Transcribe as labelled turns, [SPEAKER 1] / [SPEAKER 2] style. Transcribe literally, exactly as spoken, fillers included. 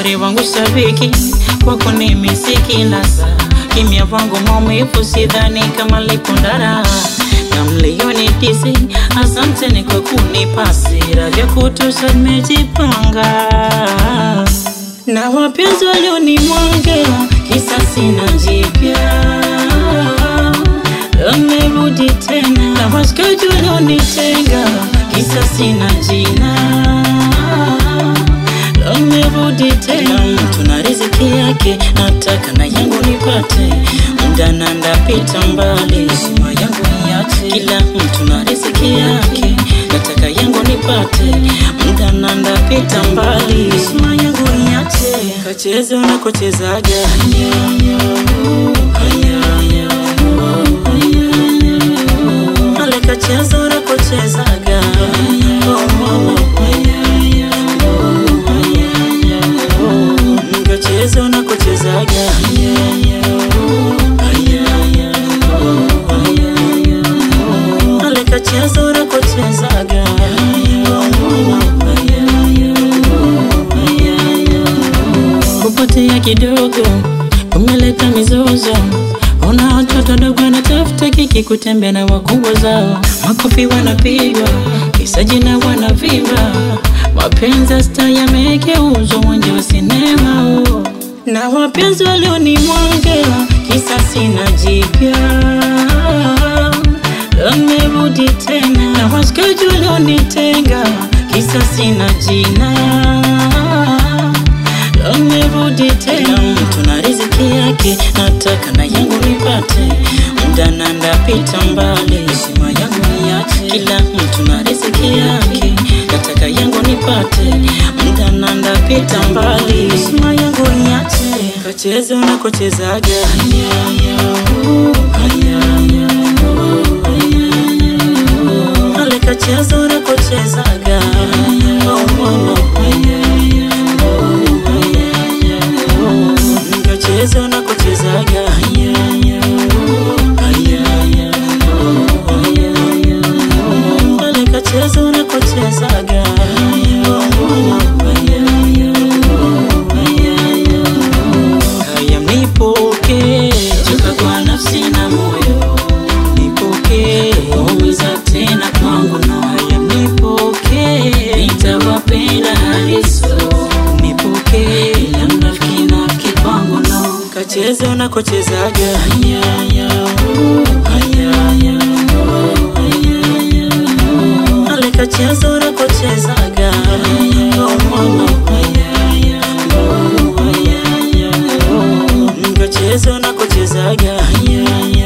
[SPEAKER 1] uzuri wangu shabiki wako ni misiki nasa kimya wangu maumivu sidhani kama likundara na mlioni tisi asante ni kwa kunipasira vya kutosha nimejipanga na wapenzi walioni mwanga kisa sina jipya amerudi tena na washikaji walionitenga kisa sina jina amerudi tena mtu na riziki yake nataka na yangu nipate muda na ndapita mbali sima yangu niache kila mtu na riziki yake nataka yangu nipate muda na ndapita mbali sima yangu niache kacheze unakochezaga ale kacheze unakochezaga kacheze unakochezaga ale kacheze unakochezaga kupotea kidogo umeleta mizozo ona watoto dogo wanatafuta kiki kutembea na wakubwa zao makofi wanapigwa kisa jina wanavimba mapenzi star yamegeuzwa uwanja wa sinema oh. na wapenzi walioni mwanga kisa sina jipya amerudi tena na washikaji walionitenga kisa sina jina amerudi tena mtu na riziki yake nataka na yangu nipate muda na ndapita mbali sima yangu niache kila mtu na riziki yake nataka yangu nipate muda na ndapita mbali sima yangu niache kacheze unakochezaga ale kacheze unakochezaga kacheze unakochezaga ale kacheze unakochezaga haya mnipoke choka kwa nafsi na moyo nipoke umiza tena kwangu na haya mnipoke nitawapenda haliso nipoke ila mnafiki nafiki kwangu no kacheze unakochezaga ale kacheze unakochezaga kacheze unakochezaga